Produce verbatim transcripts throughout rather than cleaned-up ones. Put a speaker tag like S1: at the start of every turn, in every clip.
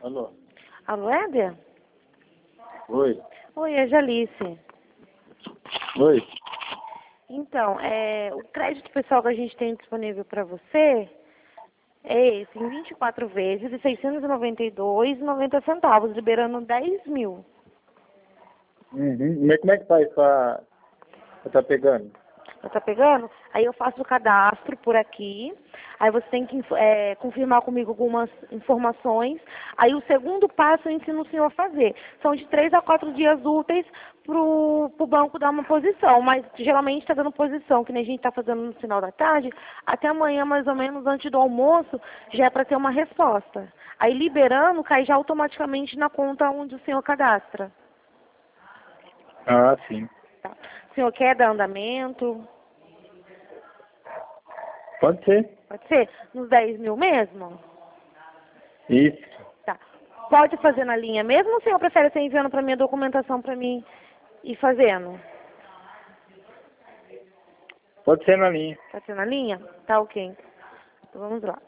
S1: Alô?
S2: Alô, Éder?
S1: Oi.
S2: Oi, é Jalice.
S1: Oi.
S2: Então, é, o crédito pessoal que a gente tem disponível para você é esse, em vinte e quatro vezes, de seiscentos e noventa e dois reais e noventa centavos, liberando dez mil.
S1: Uhum. Mas como é que faz pra pra tá pegando?
S2: Tá pegando? Aí eu faço o cadastro por aqui. Aí você tem que inf- é, confirmar comigo algumas informações. Aí o segundo passo eu ensino o senhor a fazer. São de três a quatro dias úteis pro, pro banco dar uma posição. Mas geralmente está dando posição, que nem a gente está fazendo no final da tarde. Até amanhã, mais ou menos, antes do almoço, já é para ter uma resposta. Aí liberando, cai já automaticamente na conta onde o senhor cadastra.
S1: Ah, sim.
S2: Tá? O senhor quer dar andamento?
S1: Pode ser.
S2: Pode ser? Nos dez mil mesmo?
S1: Isso.
S2: Tá. Pode fazer na linha mesmo ou o senhor prefere ser enviando para mim a documentação para mim ir fazendo?
S1: Pode ser na linha.
S2: Pode ser na linha? Tá, ok. Então vamos lá.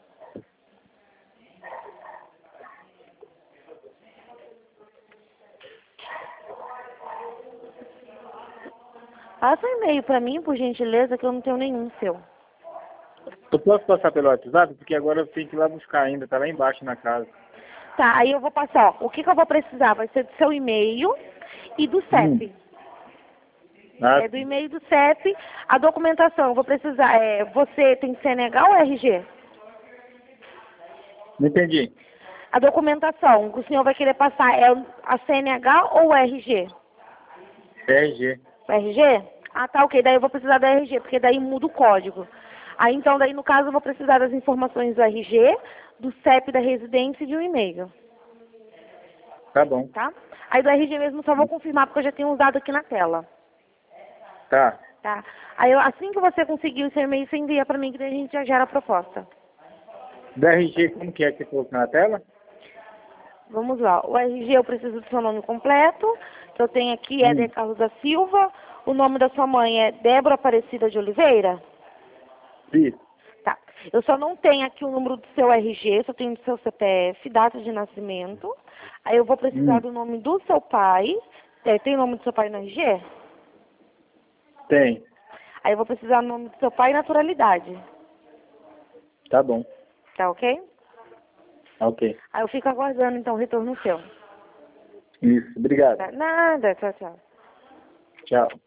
S2: Passa um e-mail para mim, por gentileza, que eu não tenho nenhum seu.
S1: Eu posso passar pelo WhatsApp? Porque agora eu tenho que ir lá buscar ainda. Tá lá embaixo na casa.
S2: Tá, aí eu vou passar, ó. O que, que eu vou precisar? Vai ser do seu e-mail e do
S1: Hum.
S2: C E P.
S1: Ah,
S2: É do
S1: sim.
S2: e-mail e do C E P. A documentação, eu vou precisar, é, você tem C N H ou R G?
S1: Não entendi.
S2: A documentação que o senhor vai querer passar é a C N H ou o R G?
S1: R G.
S2: O R G? Ah, tá, ok. Daí eu vou precisar do R G, porque daí muda o código. Aí, então, daí, no caso, eu vou precisar das informações do R G, do C E P da residência e de um e-mail,
S1: Tá bom.
S2: tá? Aí, do R G mesmo, só vou confirmar, porque eu já tenho usado aqui na tela,
S1: Tá.
S2: tá? Aí, eu- assim que você conseguir o seu e-mail, você envia pra mim, que daí a gente já gera a proposta.
S1: Do R G, como que é que você colocou na tela?
S2: Vamos lá. O R G eu preciso do seu nome completo, que eu tenho aqui é
S1: Hum.
S2: de Carlos da Silva. O nome da sua mãe é Débora Aparecida de Oliveira?
S1: Isso.
S2: Tá. Eu só não tenho aqui o número do seu R G, só tenho do seu C P F, data de nascimento. Aí eu vou precisar
S1: Hum.
S2: do nome do seu pai. É, tem o nome do seu pai no R G?
S1: Tem.
S2: Aí eu vou precisar do nome do seu pai e naturalidade.
S1: Tá bom.
S2: Tá ok?
S1: Ok.
S2: Aí eu fico aguardando então o retorno seu.
S1: Isso. Obrigado.
S2: Tá? Nada, tchau, tchau.
S1: Tchau.